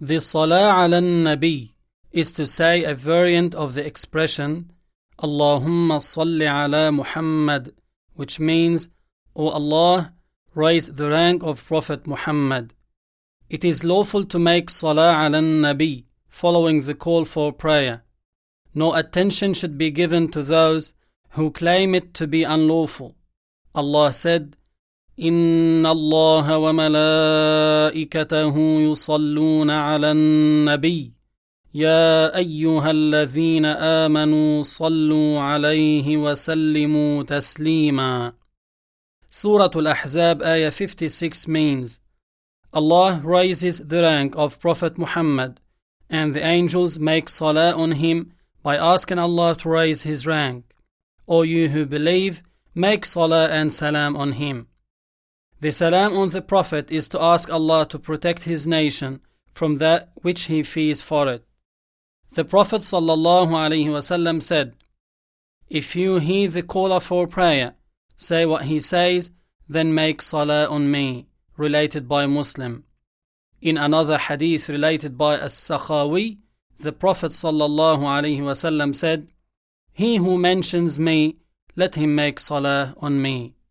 The Salah ala Nabi is to say a variant of the expression Allahumma salli ala Muhammad, which means, O Allah, raise the rank of Prophet Muhammad. It is lawful to make Salah ala Nabi following the call for prayer. No attention should be given to those who claim it to be unlawful. Allah said, إن الله وملائكته يصلون على النبي يا أيها الذين آمنوا صلوا عليه وسلموا تسليما. Surah Al-Ahzab ayah 56 means, Allah raises the rank of Prophet Muhammad, and the angels make salah on him by asking Allah to raise his rank. O you who believe, make salah and salam on him. The salam on the Prophet is to ask Allah to protect his nation from that which he fears for it. The Prophet ﷺ said, If you hear the caller for prayer, say what he says, then make salah on me, related by Muslim. In another hadith related by As-Sakhawi, the Prophet ﷺ said, He who mentions me, let him make salah on me.